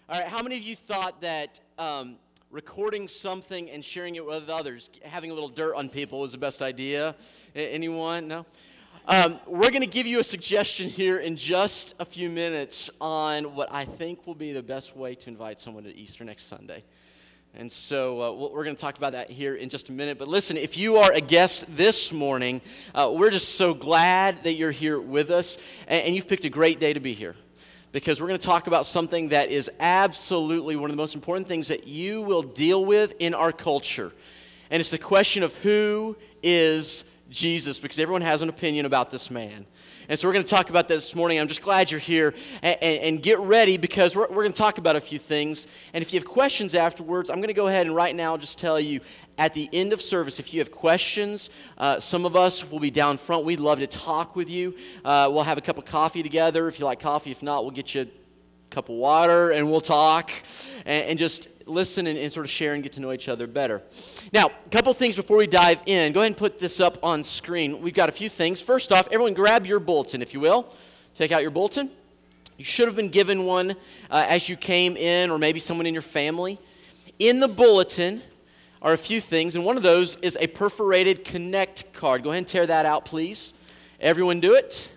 All right, how many of you thought that recording something and sharing it with others, having a little dirt on people, was the best idea? Anyone? No? We're going to give you a suggestion here in just a few minutes on what I think will be the best way to invite someone to Easter next Sunday. And so we're going to talk about that here in just a minute. But listen, if you are a guest this morning, we're just so glad that you're here with us, and you've picked a great day to be here. Because we're going to talk about something that is absolutely one of the most important things that you will deal with in our culture. And it's the question of who is Jesus, because everyone has an opinion about this man. And so we're going to talk about that this morning. I'm just glad you're here. And get ready, because we're going to talk about a few things. And if you have questions afterwards, I'm going to go ahead and right now just tell you, at the end of service, if you have questions, some of us will be down front. We'd love to talk with you. We'll have a cup of coffee together. If you like coffee, if not, we'll get you a cup of water and we'll talk and just listen and sort of share and get to know each other better. Now, a couple things before we dive in. Go ahead and put this up on screen. We've got a few things. First off, everyone grab your bulletin, if you will. Take out your bulletin. You should have been given one as you came in, or maybe someone in your family. In the bulletin are a few things, and one of those is a perforated Connect card. Go ahead and tear that out, please. Everyone do it.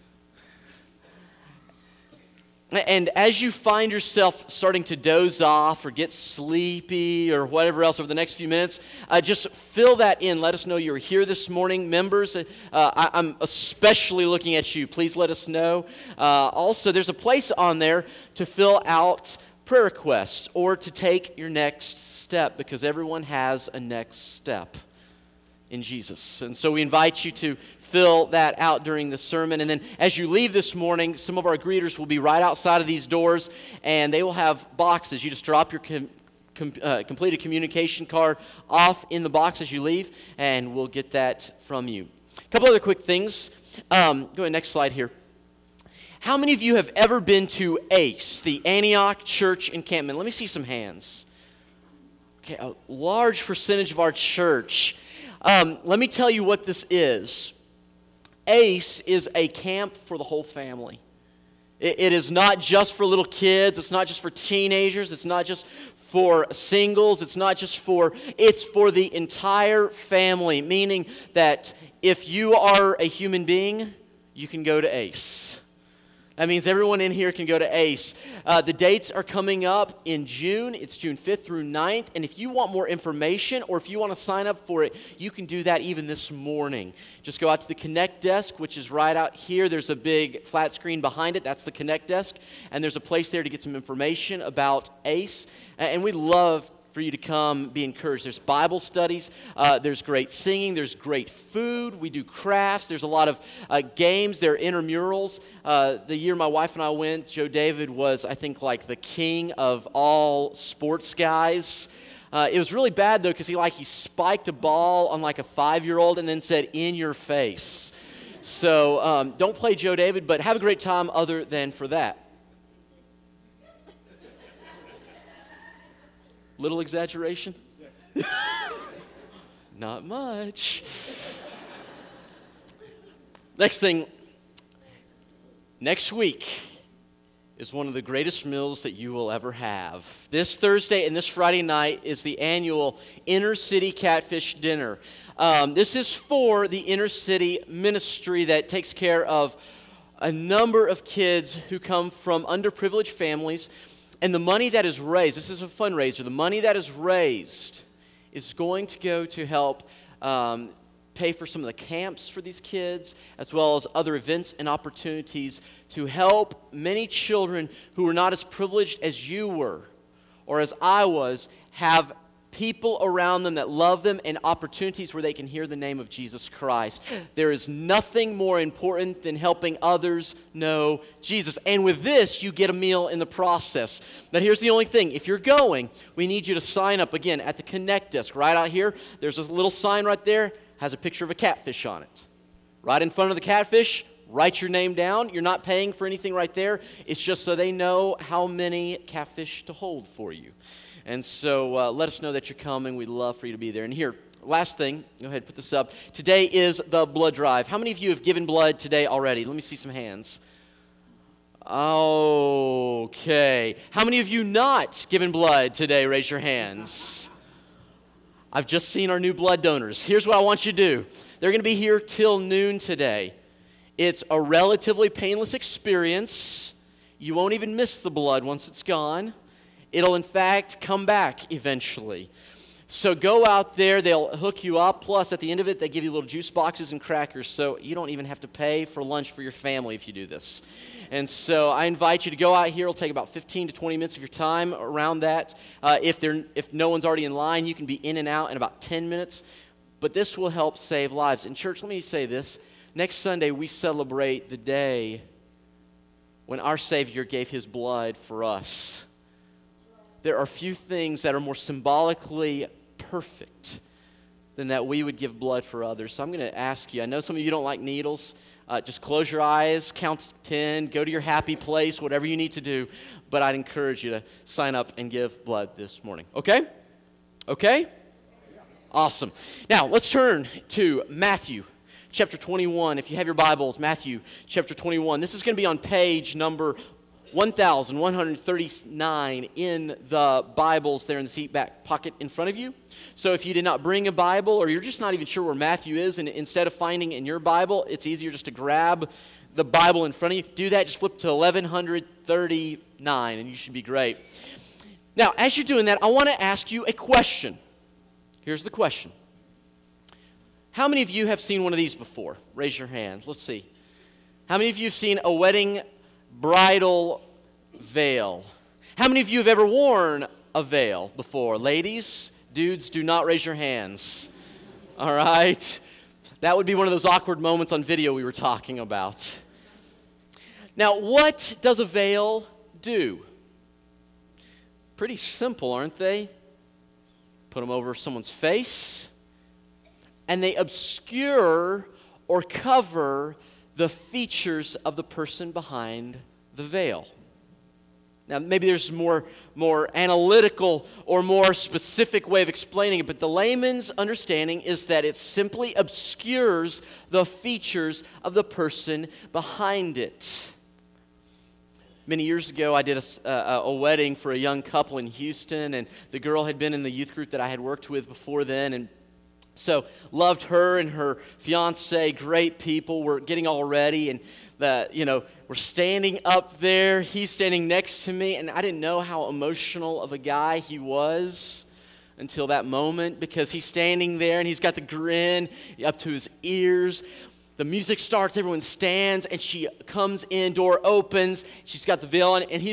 And as you find yourself starting to doze off or get sleepy or whatever else over the next few minutes, just fill that in. Let us know you're here this morning. Members, I'm especially looking at you. Please let us know. Also, there's a place on there to fill out prayer requests or to take your next step, because everyone has a next step in Jesus. And so we invite you to fill that out during the sermon. And then as you leave this morning, some of our greeters will be right outside of these doors, and they will have boxes. You just drop your completed communication card off in the box as you leave, and we'll get that from you. A couple other quick things. Go ahead, next slide here. How many of you have ever been to ACE, the Antioch Church Encampment? Let me see some hands. Okay, a large percentage of our church. Let me tell you what this is. ACE is a camp for the whole family. It is not just for little kids. It's not just for teenagers. It's not just for singles. It's for the entire family, meaning that if you are a human being, you can go to ACE. That means everyone in here can go to ACE. The dates are coming up in June. It's June 5th through 9th. And if you want more information or if you want to sign up for it, you can do that even this morning. Just go out to the Connect desk, which is right out here. There's a big flat screen behind it. That's the Connect desk. And there's a place there to get some information about ACE. And we'd love for you to come be encouraged. There's Bible studies, there's great singing, there's great food, we do crafts, there's a lot of games, there are intramurals. The year my wife and I went, Joe David was, I think, like the king of all sports guys. It was really bad, though, because he spiked a ball on like a 5-year-old and then said, "In your face." So don't play Joe David, but have a great time other than for that. Little exaggeration? Not much. Next thing, next week is one of the greatest meals that you will ever have. This Thursday and this Friday night is the annual Inner City Catfish Dinner. This is for the Inner City Ministry that takes care of a number of kids who come from underprivileged families. And the money that is raised, this is a fundraiser, the money that is raised is going to go to help pay for some of the camps for these kids, as well as other events and opportunities to help many children who are not as privileged as you were or as I was, have people around them that love them and opportunities where they can hear the name of Jesus Christ. There is nothing more important than helping others know Jesus. And with this, you get a meal in the process. But here's the only thing. If you're going, we need you to sign up again at the Connect desk right out here. There's a little sign right there, has a picture of a catfish on it. Right in front of the catfish, write your name down. You're not paying for anything right there. It's just so they know how many catfish to hold for you. And so let us know that you're coming. We'd love for you to be there. And here, last thing, go ahead, put this up. Today is the blood drive. How many of you have given blood today already? Let me see some hands. Okay. How many of you not given blood today? Raise your hands. I've just seen our new blood donors. Here's what I want you to do. They're going to be here till noon today. It's a relatively painless experience. You won't even miss the blood once it's gone. It'll, in fact, come back eventually. So go out there. They'll hook you up. Plus, at the end of it, they give you little juice boxes and crackers, so you don't even have to pay for lunch for your family if you do this. And so I invite you to go out here. It'll take about 15 to 20 minutes of your time around that. If no one's already in line, you can be in and out in about 10 minutes. But this will help save lives. And church, let me say this. Next Sunday, we celebrate the day when our Savior gave His blood for us. There are few things that are more symbolically perfect than that we would give blood for others. So I'm going to ask you, I know some of you don't like needles. Just close your eyes, count 10, go to your happy place, whatever you need to do. But I'd encourage you to sign up and give blood this morning. Okay? Okay? Awesome. Now, let's turn to Matthew chapter 21. If you have your Bibles, Matthew chapter 21. This is going to be on page number 1139 in the Bibles there in the seat back pocket in front of you. So if you did not bring a Bible, or you're just not even sure where Matthew is, and instead of finding in your Bible, it's easier just to grab the Bible in front of you. Do that, just flip to 1139, and you should be great. Now, as you're doing that, I want to ask you a question. Here's the question. How many of you have seen one of these before? Raise your hand. Let's see. How many of you have seen a wedding bridal veil? How many of you have ever worn a veil before? Ladies, dudes, do not raise your hands. All right? That would be one of those awkward moments on video we were talking about. Now, what does a veil do? Pretty simple, aren't they? Put them over someone's face, and they obscure or cover the features of the person behind the veil. Now, maybe there's more analytical or more specific way of explaining it, but the layman's understanding is that it simply obscures the features of the person behind it. Many years ago, I did a wedding for a young couple in Houston, and the girl had been in the youth group that I had worked with before then, and so loved her and her fiance, great people. We're getting all ready, and we're standing up there. He's standing next to me, and I didn't know how emotional of a guy he was until that moment, because he's standing there and he's got the grin up to his ears. The music starts, everyone stands, and she comes in, door opens, she's got the veil on, and he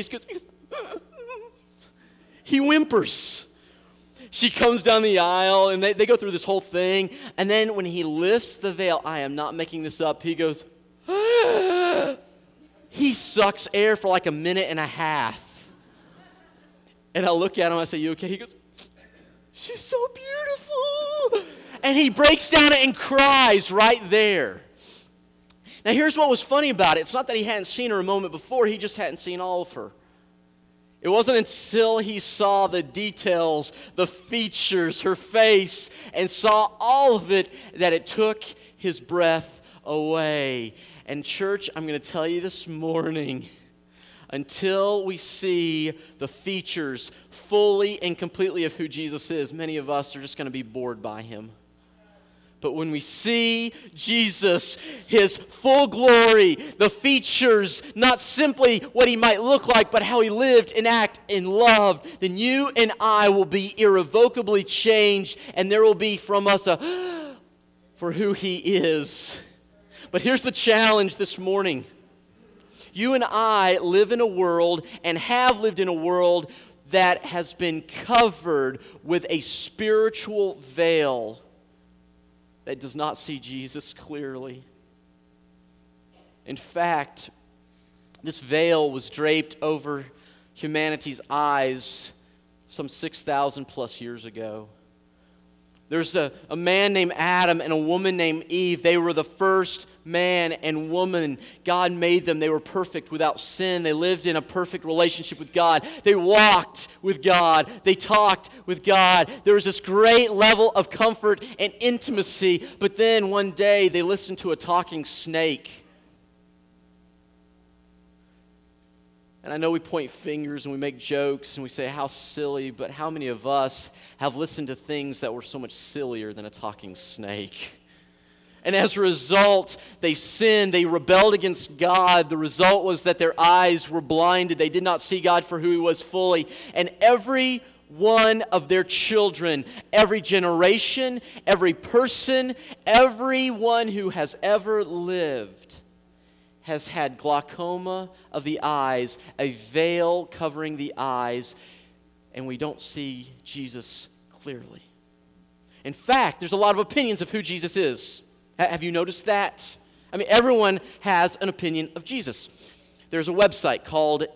whimpers. She comes down the aisle, and they go through this whole thing, and then when he lifts the veil, I am not making this up, he goes, he sucks air for like a minute and a half. And I look at him, I say, "You okay?" He goes, "She's so beautiful." And he breaks down and cries right there. Now, here's what was funny about it. It's not that he hadn't seen her a moment before. He just hadn't seen all of her. It wasn't until he saw the details, the features, her face, and saw all of it that it took his breath away. And church, I'm going to tell you this morning, until we see the features fully and completely of who Jesus is, many of us are just going to be bored by him. But when we see Jesus, his full glory, the features, not simply what he might look like, but how he lived and acted and loved, then you and I will be irrevocably changed, and there will be from us a for who he is. But here's the challenge this morning. You and I live in a world and have lived in a world that has been covered with a spiritual veil that does not see Jesus clearly. In fact, this veil was draped over humanity's eyes some 6,000 plus years ago. There's a man named Adam and a woman named Eve. They were the first man and woman. God made them. They were perfect without sin. They lived in a perfect relationship with God. They walked with God. They talked with God. There was this great level of comfort and intimacy. But then one day they listened to a talking snake. And I know we point fingers and we make jokes and we say, how silly, but how many of us have listened to things that were so much sillier than a talking snake? And as a result, they sinned, they rebelled against God. The result was that their eyes were blinded. They did not see God for who He was fully. And every one of their children, every generation, every person, everyone who has ever lived has had glaucoma of the eyes, a veil covering the eyes, and we don't see Jesus clearly. In fact, there's a lot of opinions of who Jesus is. Have you noticed that? I mean, everyone has an opinion of Jesus. There's a website called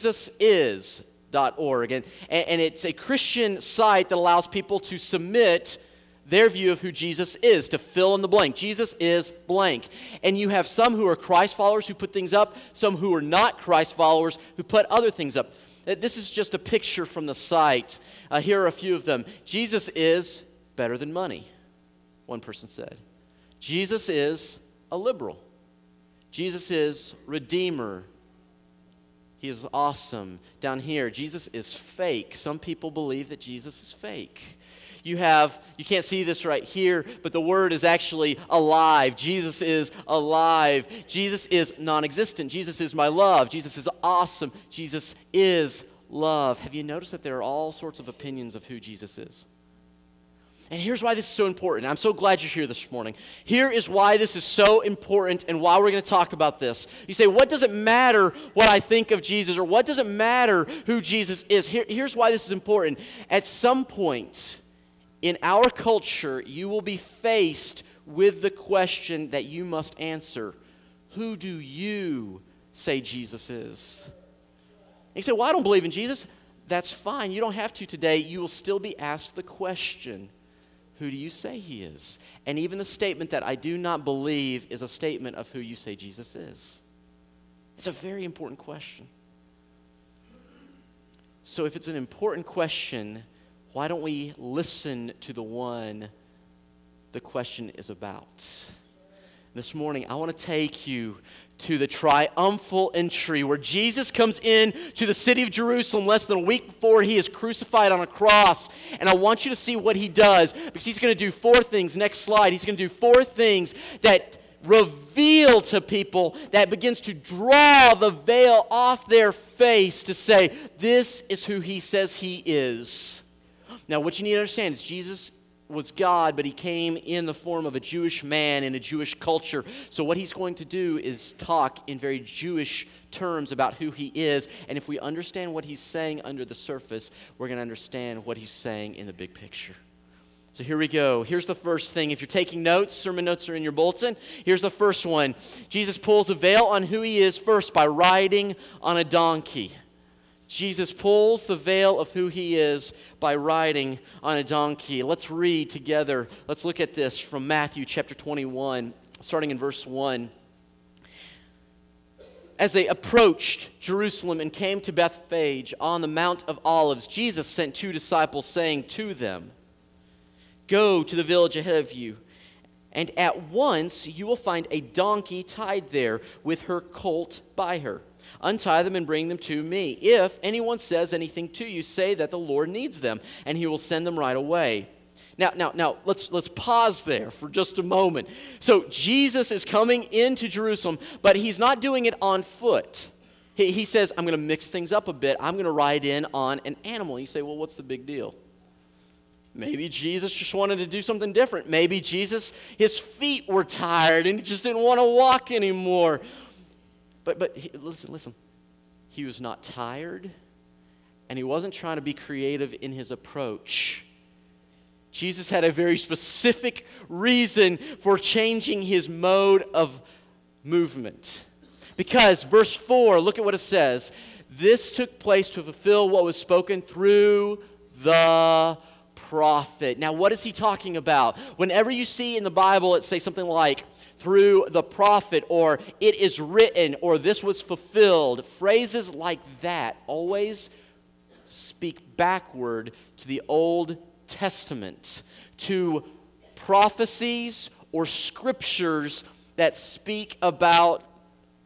JesusIs.org, and it's a Christian site that allows people to submit their view of who Jesus is, to fill in the blank. Jesus is blank. And you have some who are Christ followers who put things up, some who are not Christ followers who put other things up. This is just a picture from the site. Here are a few of them. Jesus is better than money, one person said. Jesus is a liberal. Jesus is Redeemer. He is awesome. Down here, Jesus is fake. Some people believe that Jesus is fake. You can't see this right here, but the word is actually alive. Jesus is alive. Jesus is non-existent. Jesus is my love. Jesus is awesome. Jesus is love. Have you noticed that there are all sorts of opinions of who Jesus is? And here's why this is so important. I'm so glad you're here this morning. Here is why this is so important and why we're going to talk about this. You say, what does it matter what I think of Jesus, or what does it matter who Jesus is? Here's why this is important. At some point in our culture, you will be faced with the question that you must answer. Who do you say Jesus is? And you say, well, I don't believe in Jesus. That's fine. You don't have to today. You will still be asked the question. Who do you say He is? And even the statement that I do not believe is a statement of who you say Jesus is. It's a very important question. So if it's an important question, why don't we listen to the one the question is about? This morning, I want to take you to the triumphal entry where Jesus comes in to the city of Jerusalem less than a week before He is crucified on a cross. And I want you to see what He does, because He's going to do 4 things. Next slide. He's going to do 4 things that reveal to people, that begins to draw the veil off their face to say, this is who He says He is. Now, what you need to understand is Jesus was God, but He came in the form of a Jewish man in a Jewish culture. So what He's going to do is talk in very Jewish terms about who He is. And if we understand what He's saying under the surface, we're going to understand what He's saying in the big picture. So here we go. Here's the first thing. If you're taking notes, sermon notes are in your bulletin. Here's the first one. Jesus pulls a veil on who He is first by riding on a donkey. Jesus pulls the veil of who He is by riding on a donkey. Let's read together. Let's look at this from Matthew chapter 21, starting in verse 1. As they approached Jerusalem and came to Bethphage on the Mount of Olives, Jesus sent 2 disciples, saying to them, "Go to the village ahead of you, and at once you will find a donkey tied there with her colt by her. Untie them and bring them to me. If anyone says anything to you, say that the Lord needs them, and He will send them right away." Now, let's pause there for just a moment. So Jesus is coming into Jerusalem, but He's not doing it on foot. He says, I'm going to mix things up a bit. I'm going to ride in on an animal. You say, well, what's the big deal? Maybe Jesus just wanted to do something different. Maybe Jesus, His feet were tired and He just didn't want to walk anymore. But listen, He was not tired, and He wasn't trying to be creative in His approach. Jesus had a very specific reason for changing His mode of movement. Because, verse 4, look at what it says. This took place to fulfill what was spoken through the prophet. Now, what is he talking about? Whenever you see in the Bible it say something like, through the prophet, or it is written, or this was fulfilled, phrases like that always speak backward to the Old Testament, to prophecies or scriptures that speak about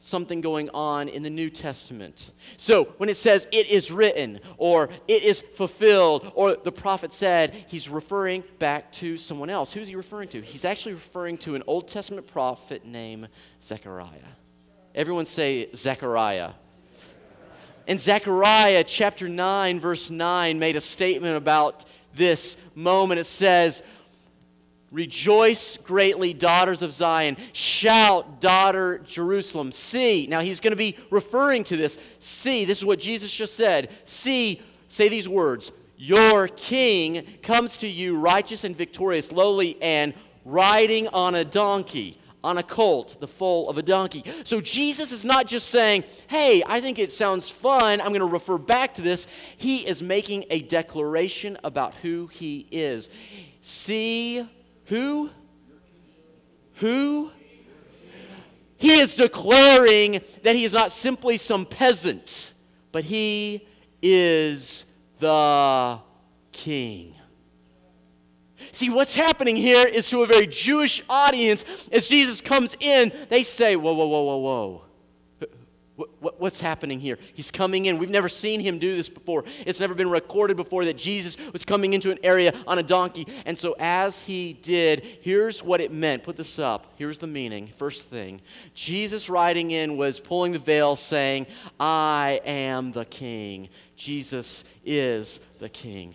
something going on in the New Testament. So when it says it is written or it is fulfilled or the prophet said, he's referring back to someone else. Who's he referring to? He's actually referring to an Old Testament prophet named Zechariah. Everyone say Zechariah. And Zechariah chapter 9 verse 9 made a statement about this moment. It says, "Rejoice greatly, daughters of Zion. Shout, daughter Jerusalem. See," now he's going to be referring to this. "See," this is what Jesus just said. "See," say these words, "your king comes to you righteous and victorious, lowly and riding on a donkey, on a colt, the foal of a donkey." So Jesus is not just saying, hey, I think it sounds fun, I'm going to refer back to this. He is making a declaration about who he is. See, who? Who? He is declaring that he is not simply some peasant, but he is the king. See, what's happening here is to a very Jewish audience, as Jesus comes in, they say, whoa, whoa, whoa, whoa, whoa. What's happening here? He's coming in. We've never seen him do this before. It's never been recorded before that Jesus was coming into an area on a donkey. And so as he did, here's what it meant. Put this up. Here's the meaning. First thing. Jesus riding in was pulling the veil saying, I am the king. Jesus is the king.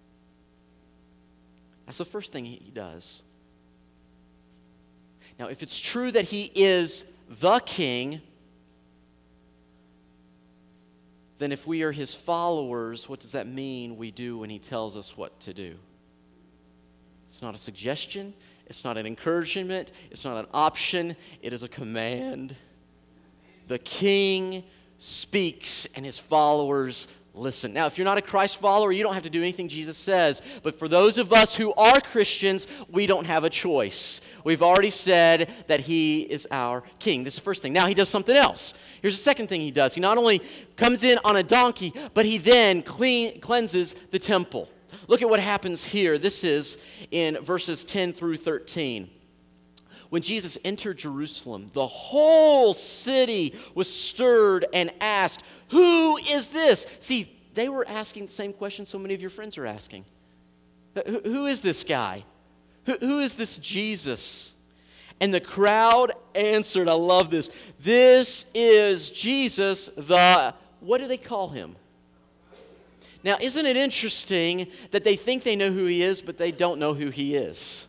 That's the first thing he does. Now, if it's true that he is the king, then if we are his followers, what does that mean we do when he tells us what to do? It's not a suggestion. It's not an encouragement. It's not an option. It is a command. The king speaks and his followers listen. Now, if you're not a Christ follower, you don't have to do anything Jesus says. But for those of us who are Christians, we don't have a choice. We've already said that he is our king. This is the first thing. Now, he does something else. Here's the second thing he does. He not only comes in on a donkey, but he then cleanses the temple. Look at what happens here. This is in verses 10 through 13. When Jesus entered Jerusalem, the whole city was stirred and asked, "Who is this?" See, they were asking the same question so many of your friends are asking. Who is this guy? Who is this Jesus? And the crowd answered, I love this, "This is Jesus, the," what do they call him? Now, isn't it interesting that they think they know who he is, but they don't know who he is?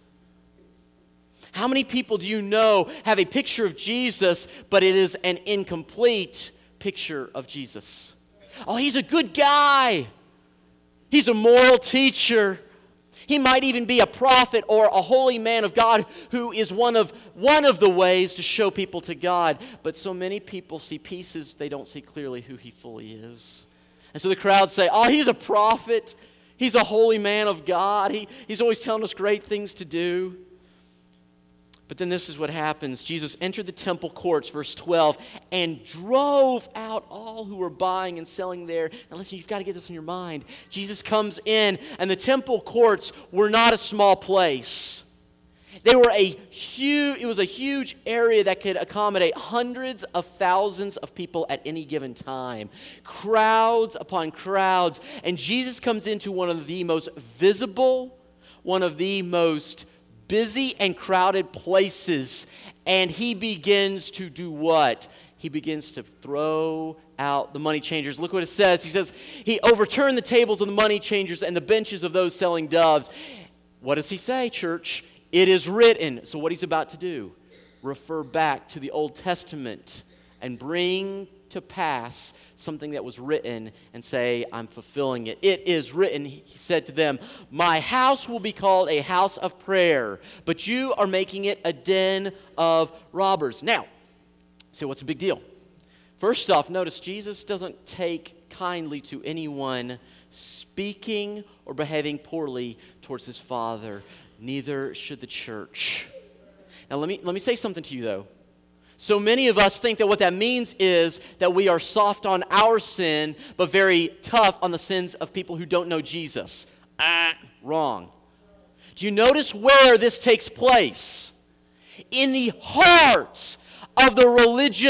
How many people do you know have a picture of Jesus, but it is an incomplete picture of Jesus? Oh, he's a good guy. He's a moral teacher. He might even be a prophet or a holy man of God who is one of the ways to show people to God. But so many people see pieces, they don't see clearly who he fully is. And so the crowd say, oh, he's a prophet. He's a holy man of God. He's always telling us great things to do. But then this is what happens. Jesus entered the temple courts, verse 12, and drove out all who were buying and selling there. Now listen, you've got to get this in your mind. Jesus comes in, and the temple courts were not a small place. They were it was a huge area that could accommodate hundreds of thousands of people at any given time. Crowds upon crowds. And Jesus comes into one of the most visible, one of the most busy and crowded places, and he begins to do what? He begins to throw out the money changers. Look what it says. He says, he overturned the tables of the money changers and the benches of those selling doves. What does he say, church? It is written. So what he's about to do, refer back to the Old Testament and bring to pass something that was written and say, I'm fulfilling it. It is written, he said to them, my house will be called a house of prayer, but you are making it a den of robbers. Now, so what's the big deal? First off, notice Jesus doesn't take kindly to anyone speaking or behaving poorly towards his Father. Neither should the church. Now let me say something to you though. So many of us think that what that means is that we are soft on our sin, but very tough on the sins of people who don't know Jesus. Wrong. Do you notice where this takes place? In the heart of the religious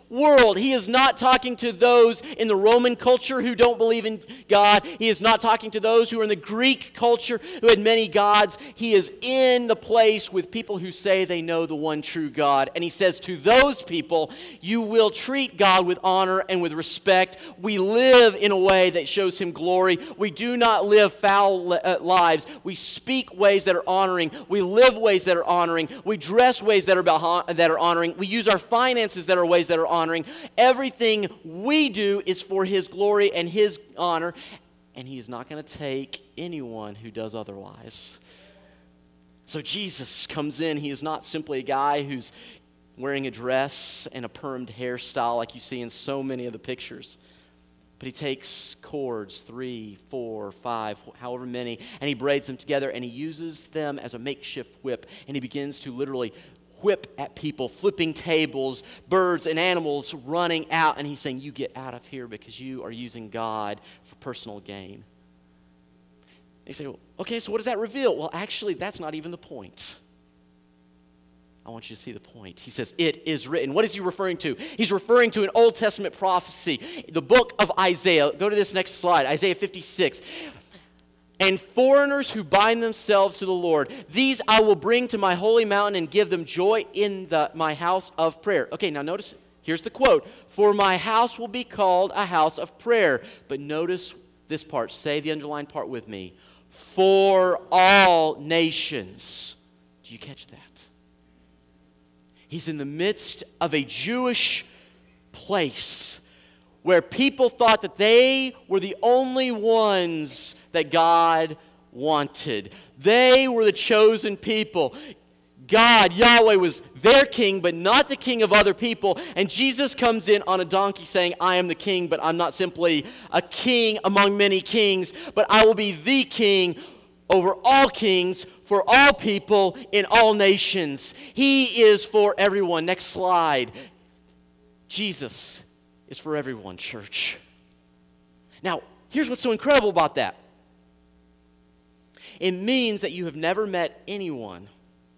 world. He is not talking to those in the Roman culture who don't believe in God. He is not talking to those who are in the Greek culture who had many gods. He is in the place with people who say they know the one true God. And he says to those people, you will treat God with honor and with respect. We live in a way that shows him glory. We do not live foul lives. We speak ways that are honoring. We live ways that are honoring. We dress ways that are honoring. We use our finances that are ways that are honoring. Everything we do is for his glory and his honor, and he is not going to take anyone who does otherwise. So Jesus comes in. He is not simply a guy who's wearing a dress and a permed hairstyle like you see in so many of the pictures. But he takes cords, 3, 4, 5, however many, and he braids them together, and he uses them as a makeshift whip, and he begins to literally whip at people, flipping tables, birds and animals running out, and he's saying, you get out of here because you are using God for personal gain. And you say, well, okay, so what does that reveal? Well, actually, that's not even the point. I want you to see the point. He says, it is written. What is he referring to? He's referring to an Old Testament prophecy, the book of Isaiah. Go to this next slide, Isaiah 56. And foreigners who bind themselves to the Lord, these I will bring to my holy mountain and give them joy in my house of prayer. Okay, now notice, here's the quote. For my house will be called a house of prayer. But notice this part. Say the underlined part with me. For all nations. Do you catch that? He's in the midst of a Jewish place where people thought that they were the only ones that God wanted. They were the chosen people. God, Yahweh, was their king, but not the king of other people. And Jesus comes in on a donkey saying, I am the king, but I'm not simply a king among many kings, but I will be the king over all kings, for all people in all nations. He is for everyone. Next slide. Jesus is for everyone, church. Now, here's what's so incredible about that. It means that you have never met anyone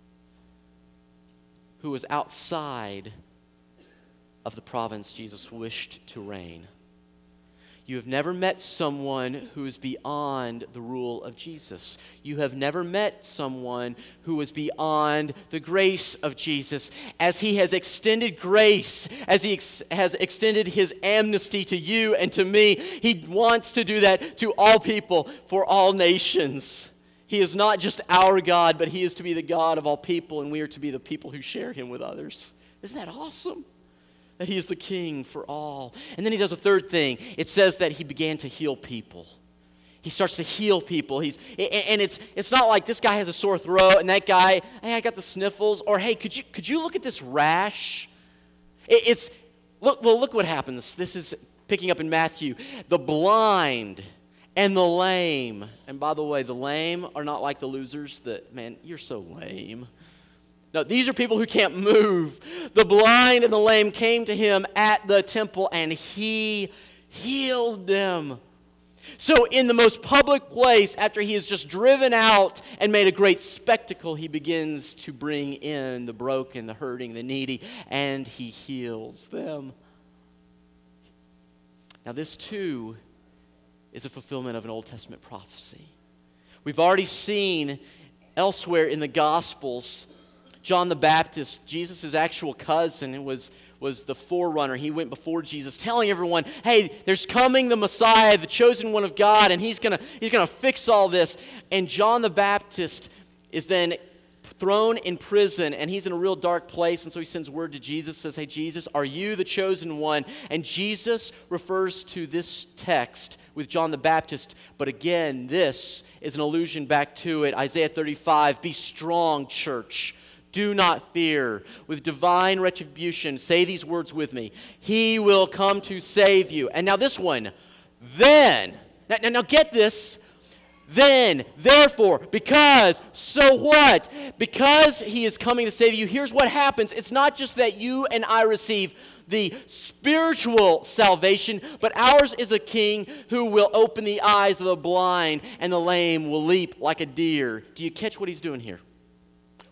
who was outside of the province Jesus wished to reign. You have never met someone who is beyond the rule of Jesus. You have never met someone who is beyond the grace of Jesus. As he has extended grace, as he has extended his amnesty to you and to me, he wants to do that to all people, for all nations. He is not just our God, but he is to be the God of all people, and we are to be the people who share him with others. Isn't that awesome? That he is the king for all. And then he does a third thing. It says that he began to heal people. He starts to heal people. It's not like this guy has a sore throat and that guy, hey, I got the sniffles. Or hey, could you look at this rash? Look what happens. This is picking up in Matthew. The blind and the lame. And by the way, the lame are not like the losers that, man, you're so lame. No, these are people who can't move. The blind and the lame came to him at the temple, and he healed them. So in the most public place, after he is just driven out and made a great spectacle, he begins to bring in the broken, the hurting, the needy, and he heals them. Now this too is a fulfillment of an Old Testament prophecy. We've already seen elsewhere in the Gospels John the Baptist, Jesus' actual cousin, was the forerunner. He went before Jesus, telling everyone, hey, there's coming the Messiah, the chosen one of God, and he's gonna fix all this. And John the Baptist is then thrown in prison, and he's in a real dark place, and so he sends word to Jesus, says, hey, Jesus, are you the chosen one? And Jesus refers to this text with John the Baptist, but again, this is an allusion back to it. Isaiah 35, be strong, church. Do not fear. With divine retribution, say these words with me. He will come to save you. And now this one, then. Now get this. Then, therefore, because, so what? Because he is coming to save you, here's what happens. It's not just that you and I receive the spiritual salvation, but ours is a king who will open the eyes of the blind, and the lame will leap like a deer. Do you catch what he's doing here?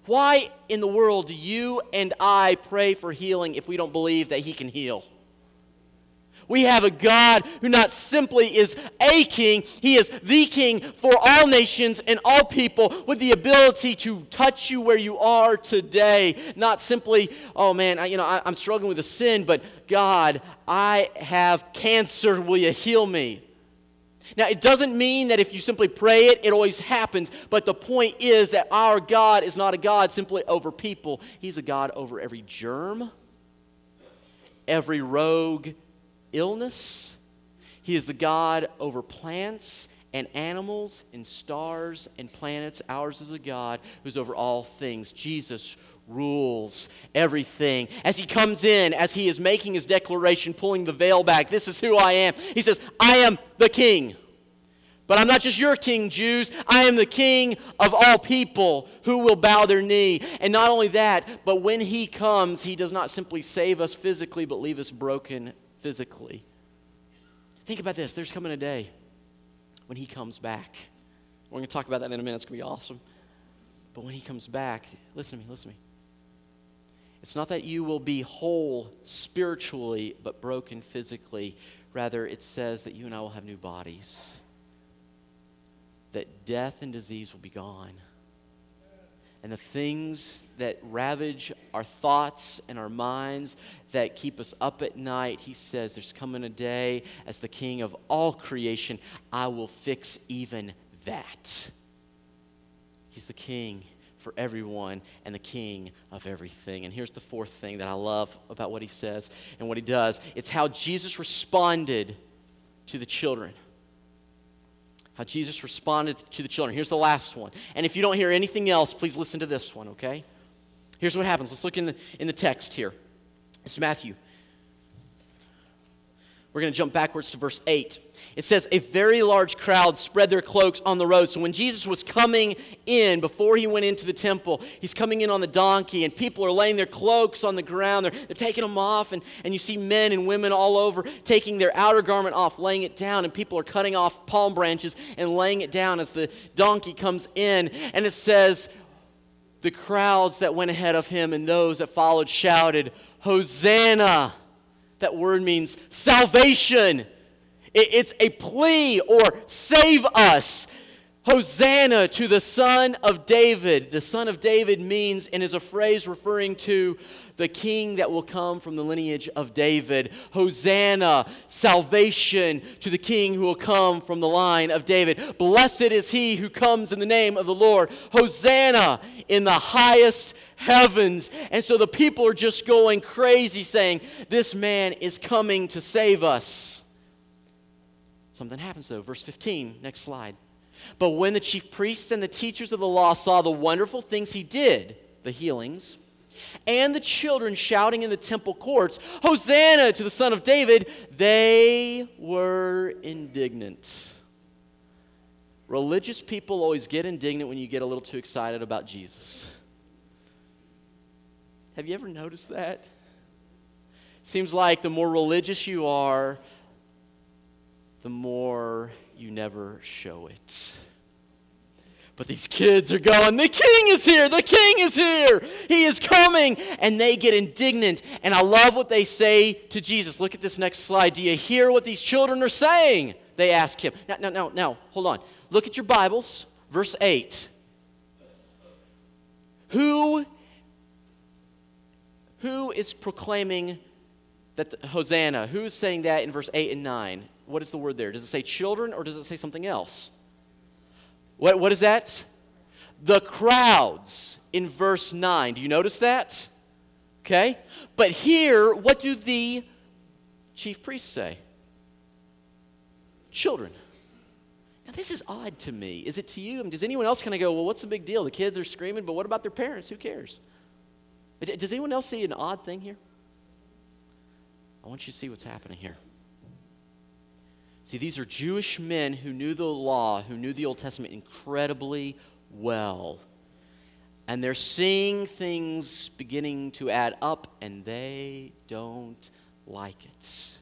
Why in the world do you and I pray for healing if we don't believe that He can heal? We have a God who not simply is a king, He is the king for all nations and all people with the ability to touch you where you are today. Not simply, oh man, I'm struggling with a sin, but God, I have cancer, will you heal me? Now, it doesn't mean that if you simply pray it, it always happens. But the point is that our God is not a God simply over people. He's a God over every germ, every rogue illness. He is the God over plants and animals and stars and planets. Ours is a God who's over all things. Jesus rules everything. As He comes in, as He is making His declaration, pulling the veil back, this is who I am. He says, I am the King. But I'm not just your king, Jews. I am the King of all people who will bow their knee. And not only that, but when He comes, He does not simply save us physically, but leave us broken physically. Think about this. There's coming a day when He comes back. We're going to talk about that in a minute. It's going to be awesome. But when He comes back, listen to me. It's not that you will be whole spiritually, but broken physically. Rather, it says that you and I will have new bodies. That death and disease will be gone. And the things that ravage our thoughts and our minds, that keep us up at night, He says there's coming a day as the King of all creation, I will fix even that. He's the King for everyone and the King of everything. And here's the fourth thing that I love about what He says and what He does. It's how Jesus responded to the children. How Jesus responded to the children. Here's the last one. And if you don't hear anything else, please listen to this one, okay? Here's what happens. Let's look in the text here. It's Matthew. We're going to jump backwards to verse 8. It says, a very large crowd spread their cloaks on the road. So when Jesus was coming in, before He went into the temple, He's coming in on the donkey, and people are laying their cloaks on the ground. They're taking them off, and you see men and women all over taking their outer garment off, laying it down, and people are cutting off palm branches and laying it down as the donkey comes in. And it says, the crowds that went ahead of Him and those that followed shouted, Hosanna! That word means salvation. It's a plea or save us. Hosanna to the Son of David. The Son of David means and is a phrase referring to the King that will come from the lineage of David. Hosanna, salvation to the King who will come from the line of David. Blessed is He who comes in the name of the Lord. Hosanna in the highest heavens. And so the people are just going crazy saying, this man is coming to save us. Something happens though. Verse 15, next slide. But when the chief priests and the teachers of the law saw the wonderful things He did, the healings, and the children shouting in the temple courts, Hosanna to the Son of David, they were indignant. Religious people always get indignant when you get a little too excited about Jesus. Have you ever noticed that? Seems like the more religious you are, the more you never show it. But these kids are going, the King is here, the King is here, He is coming. And they get indignant. And I love what they say to Jesus. Look at this next slide. Do you hear what these children are saying? They ask Him. Now, hold on. Look at your Bibles, verse 8. Who is proclaiming that Hosanna? Who is saying that in verse 8 and 9? What is the word there? Does it say children or does it say something else? What is that? The crowds in verse 9. Do you notice that? Okay. But here, what do the chief priests say? Children. Now, this is odd to me. Is it to you? I mean, does anyone else kind of go, well, what's the big deal? The kids are screaming, but what about their parents? Who cares? Does anyone else see an odd thing here? I want you to see what's happening here. See, these are Jewish men who knew the law, who knew the Old Testament incredibly well. And they're seeing things beginning to add up, and they don't like it.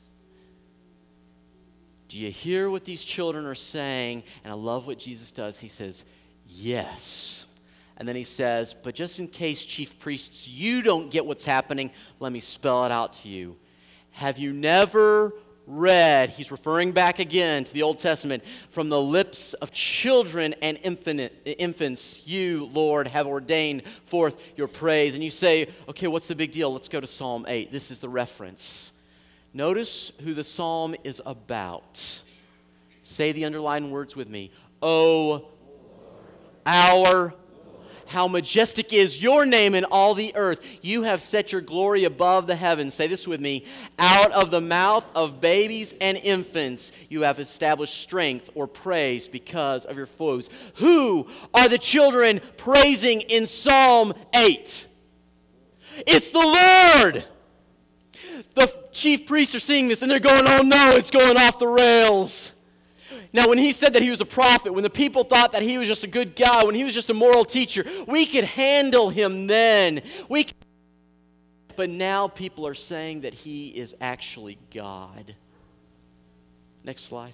Do you hear what these children are saying? And I love what Jesus does. He says, yes, And then he says, but just in case, chief priests, you don't get what's happening, let me spell it out to you. Have you never read, he's referring back again to the Old Testament, from the lips of children and infants, you, Lord, have ordained forth your praise. And you say, okay, what's the big deal? Let's go to Psalm 8. This is the reference. Notice who the psalm is about. Say the underlined words with me. Oh, our, how majestic is your name in all the earth. You have set your glory above the heavens. Say this with me. Out of the mouth of babies and infants, you have established strength or praise because of your foes. Who are the children praising in Psalm 8? It's the Lord. The chief priests are seeing this and they're going, oh no, it's going off the rails. Now, when he said that he was a prophet, when the people thought that he was just a good guy, when he was just a moral teacher, we could handle him then. But now people are saying that he is actually God. Next slide.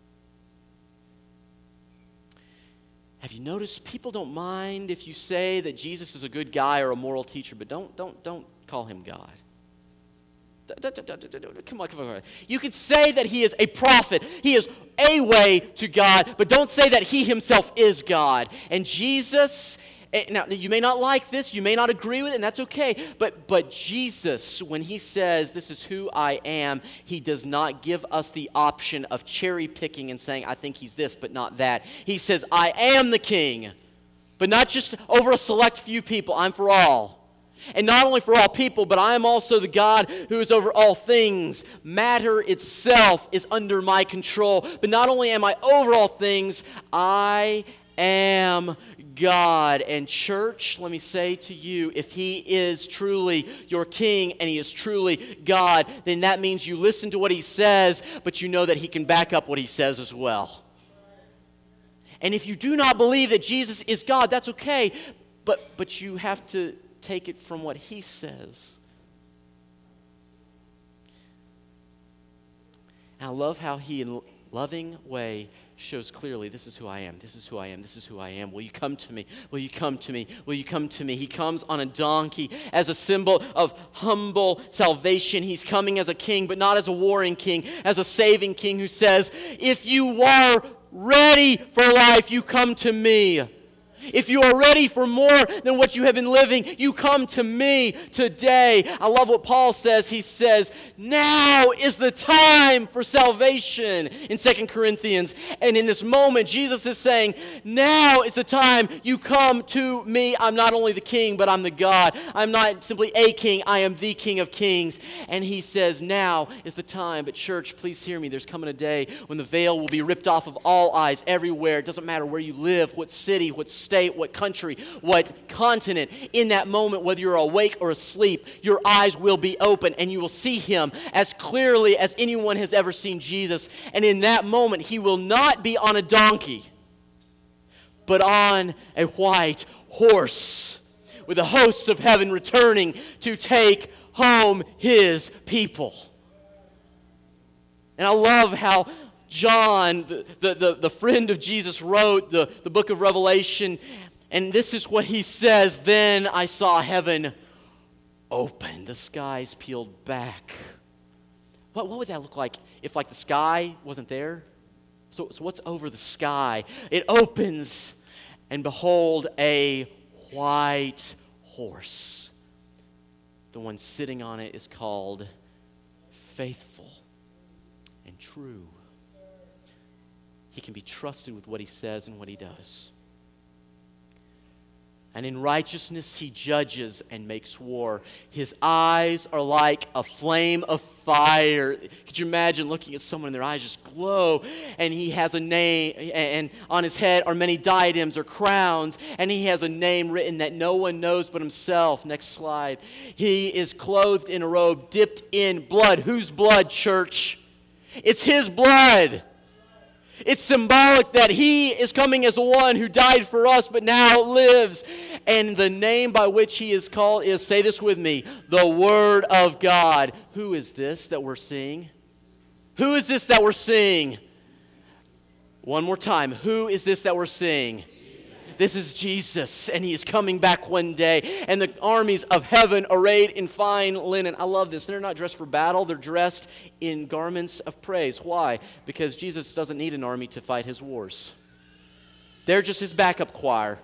Have you noticed people don't mind if you say that Jesus is a good guy or a moral teacher, but don't call him God. Come on. You could say that he is a prophet. He is a way to God, but don't say that he himself is God. And Jesus, now you may not like this, you may not agree with it, and that's okay. But Jesus, when he says, this is who I am, he does not give us the option of cherry picking and saying, I think he's this, but not that. He says, I am the king, but not just over a select few people. I'm for all. And not only for all people, but I am also the God who is over all things. Matter itself is under my control. But not only am I over all things, I am God. And church, let me say to you, if he is truly your king and he is truly God, then that means you listen to what he says, but you know that he can back up what he says as well. And if you do not believe that Jesus is God, that's okay, but you have to take it from what he says. And I love how he, in a loving way, shows clearly, this is who I am, this is who I am, this is who I am. Will you come to me? Will you come to me? Will you come to me? He comes on a donkey as a symbol of humble salvation. He's coming as a king, but not as a warring king, as a saving king who says, if you are ready for life, you come to me. If you are ready for more than what you have been living, you come to me today. I love what Paul says. He says, now is the time for salvation in 2 Corinthians. And in this moment, Jesus is saying, now is the time you come to me. I'm not only the king, but I'm the God. I'm not simply a king. I am the King of Kings. And he says, now is the time. But church, please hear me. There's coming a day when the veil will be ripped off of all eyes everywhere. It doesn't matter where you live, what city, what state, what country, what continent. In that moment, whether you're awake or asleep, your eyes will be open and you will see him as clearly as anyone has ever seen Jesus. And in that moment, he will not be on a donkey, but on a white horse with the hosts of heaven returning to take home his people. And I love how John, the friend of Jesus, wrote the book of Revelation, and this is what he says, then I saw heaven open, the skies peeled back. What would that look like if the sky wasn't there? So what's over the sky? It opens, and behold, a white horse. The one sitting on it is called Faithful and True. He can be trusted with what he says and what he does. And in righteousness he judges and makes war. His eyes are like a flame of fire. Could you imagine looking at someone and their eyes just glow? And he has a name, and on his head are many diadems or crowns, and he has a name written that no one knows but himself. Next slide. He is clothed in a robe dipped in blood. Whose blood, church? It's his blood. It's symbolic that he is coming as the one who died for us but now lives. And the name by which he is called is, say this with me, the Word of God. Who is this that we're seeing? Who is this that we're seeing? One more time. Who is this that we're seeing? this is Jesus, and he is coming back one day. And the armies of heaven arrayed in fine linen. I love this. They're not dressed for battle. They're dressed in garments of praise. Why? Because Jesus doesn't need an army to fight his wars. They're just his backup choir.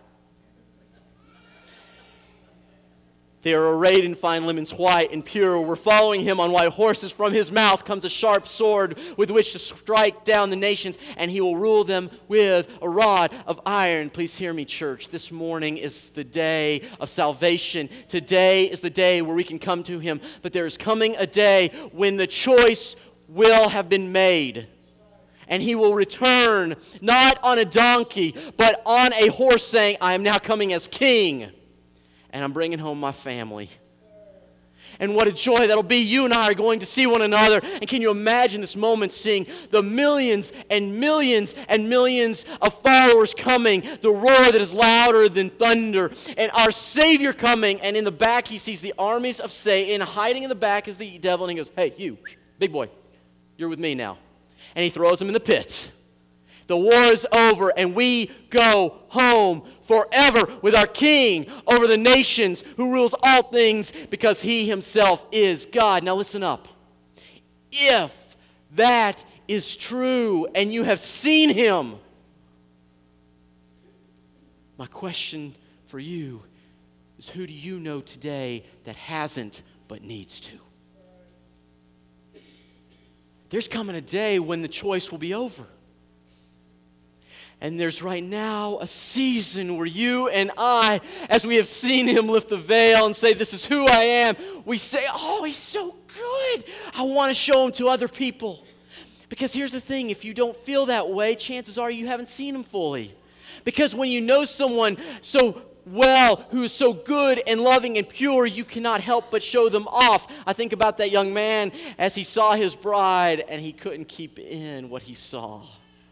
They are arrayed in fine linens, white and pure. We're following him on white horses. From his mouth comes a sharp sword with which to strike down the nations, and he will rule them with a rod of iron. Please hear me, church. This morning is the day of salvation. Today is the day where we can come to him. But there is coming a day when the choice will have been made. And he will return, not on a donkey, but on a horse, saying, I am now coming as king. And I'm bringing home my family. And what a joy that'll be. You and I are going to see one another. And can you imagine this moment, seeing the millions and millions and millions of followers coming, the roar that is louder than thunder, and our Savior coming, and in the back he sees the armies of Satan. Hiding in the back is the devil, and he goes, hey, you, big boy, you're with me now. And he throws him in the pit. The war is over, and we go home forever with our King over the nations, who rules all things because he himself is God. Now listen up. If that is true and you have seen him, my question for you is, who do you know today that hasn't but needs to? There's coming a day when the choice will be over. And there's right now a season where you and I, as we have seen him lift the veil and say, this is who I am, we say, oh, he's so good. I want to show him to other people. Because here's the thing, if you don't feel that way, chances are you haven't seen him fully. Because when you know someone so well, who is so good and loving and pure, you cannot help but show them off. I think about that young man as he saw his bride and he couldn't keep in what he saw.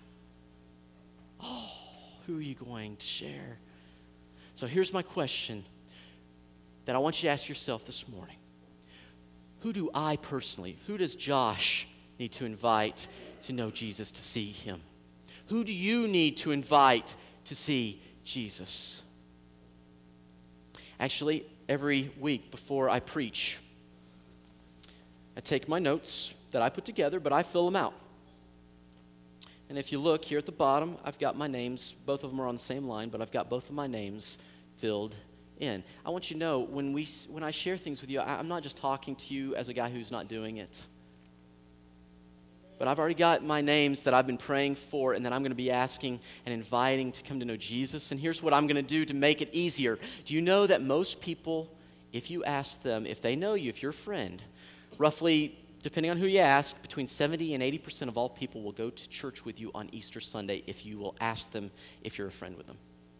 Oh, who are you going to share? So here's my question that I want you to ask yourself this morning. Who do I personally, who does Josh need to invite to know Jesus, to see him? Who do you need to invite to see Jesus? Actually, every week before I preach, I take my notes that I put together, but I fill them out. And if you look here at the bottom, I've got my names. Both of them are on the same line, but I've got both of my names filled in. I want you to know, when I share things with you, I'm not just talking to you as a guy who's not doing it. But I've already got my names that I've been praying for and that I'm going to be asking and inviting to come to know Jesus. And here's what I'm going to do to make it easier. Do you know that most people, if you ask them, if they know you, if you're a friend, roughly, depending on who you ask, between 70 and 80% of all people will go to church with you on Easter Sunday if you will ask them if you're a friend with them.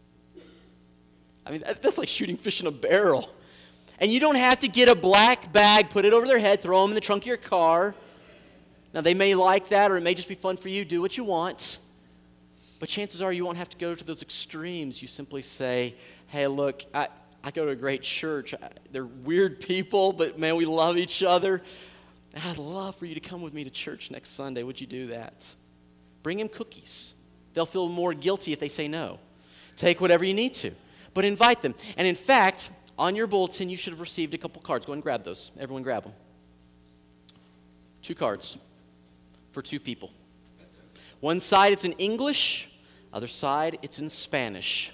I mean, that's like shooting fish in a barrel. And you don't have to get a black bag, put it over their head, throw them in the trunk of your car. Now, they may like that, or it may just be fun for you. Do what you want. But chances are you won't have to go to those extremes. You simply say, hey, look, I go to a great church. They're weird people, but man, we love each other. And I'd love for you to come with me to church next Sunday. Would you do that? Bring them cookies. They'll feel more guilty if they say no. Take whatever you need to. But invite them. And in fact, on your bulletin, you should have received a couple cards. Go ahead and grab those. Everyone grab them. 2 cards for 2 people. One side, it's in English. Other side, it's in Spanish.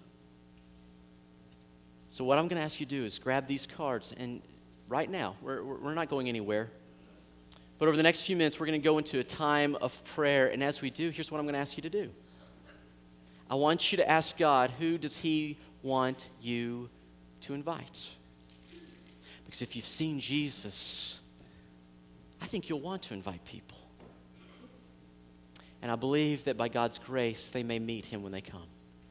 So what I'm going to ask you to do is grab these cards, and right now, we're not going anywhere. But over the next few minutes, we're going to go into a time of prayer. And as we do, here's what I'm going to ask you to do. I want you to ask God, who does he want you to invite? Because if you've seen Jesus, I think you'll want to invite people. And I believe that by God's grace, they may meet him when they come.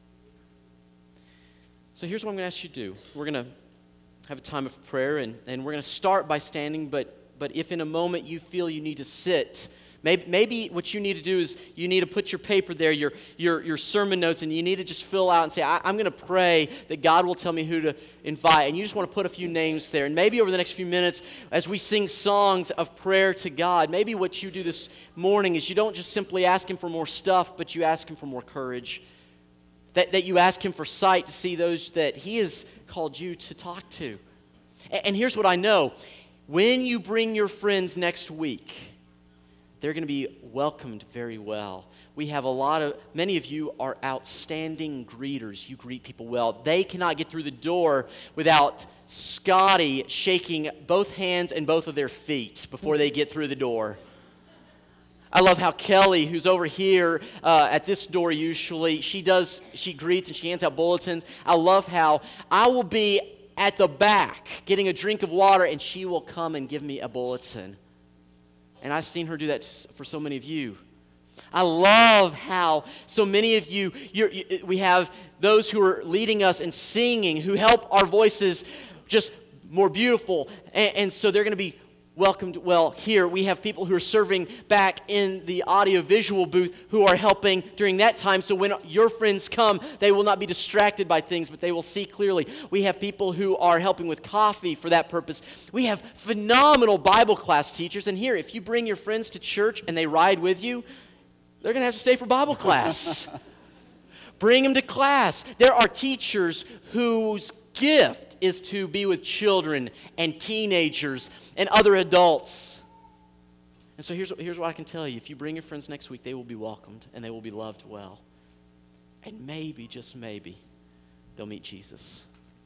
So here's what I'm going to ask you to do. We're going to have a time of prayer, and we're going to start by standing, but if in a moment you feel you need to sit, maybe what you need to do is you need to put your paper there, your sermon notes, and you need to just fill out and say, I'm going to pray that God will tell me who to invite, and you just want to put a few names there. And maybe over the next few minutes, as we sing songs of prayer to God, maybe what you do this morning is you don't just simply ask him for more stuff, but you ask him for more courage. that you ask Him for sight to see those that He has called you to talk to. And here's what I know. When you bring your friends next week, they're going to be welcomed very well. We have many of you are outstanding greeters. You greet people well. They cannot get through the door without Scotty shaking both hands and both of their feet before they get through the door. I love how Kelly, who's over here at this door usually, she greets and she hands out bulletins. I love how I will be at the back getting a drink of water and she will come and give me a bulletin. And I've seen her do that for so many of you. I love how so many of you, we have those who are leading us and singing, who help our voices just more beautiful. And so they're going to be welcomed well here. We have people who are serving back in the audio-visual booth who are helping during that time. So when your friends come, they will not be distracted by things, but they will see clearly. We have people who are helping with coffee for that purpose. We have phenomenal Bible class teachers. And here, if you bring your friends to church and they ride with you, they're going to have to stay for Bible class. Bring them to class. There are teachers whose gift is to be with children and teenagers and other adults. And so here's what I can tell you. If you bring your friends next week, they will be welcomed and they will be loved well. And maybe, just maybe, they'll meet Jesus.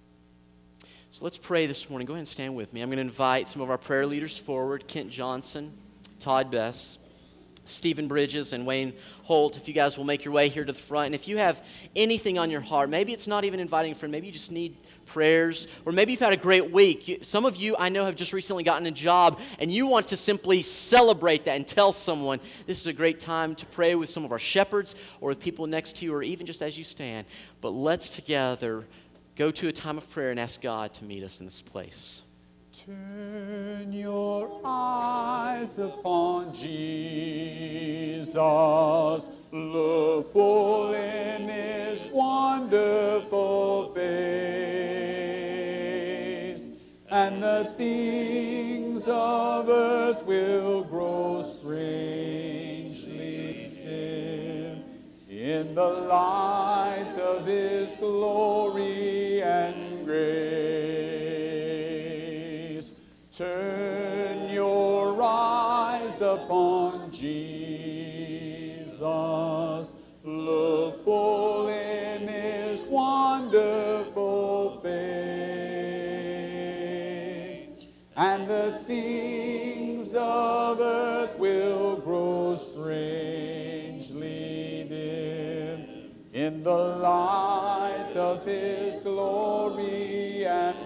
So let's pray this morning. Go ahead and stand with me. I'm going to invite some of our prayer leaders forward. Kent Johnson, Todd Best, Stephen Bridges, and Wayne Holt. If you guys will make your way here to the front. And if you have anything on your heart, maybe it's not even inviting a friend, maybe you just need prayers, or maybe you've had a great week. Some of you I know have just recently gotten a job, and you want to simply celebrate that and tell someone. This is a great time to pray with some of our shepherds or with people next to you, or even just as you stand. But let's together go to a time of prayer and ask God to meet us in this place. Turn your eyes upon Jesus, look full in His wonderful face, and the things of earth will grow strangely dim in the light of His glory and grace. Turn your eyes upon Jesus, look full in His wonderful face, and the things of earth will grow strangely dim in the light of His glory and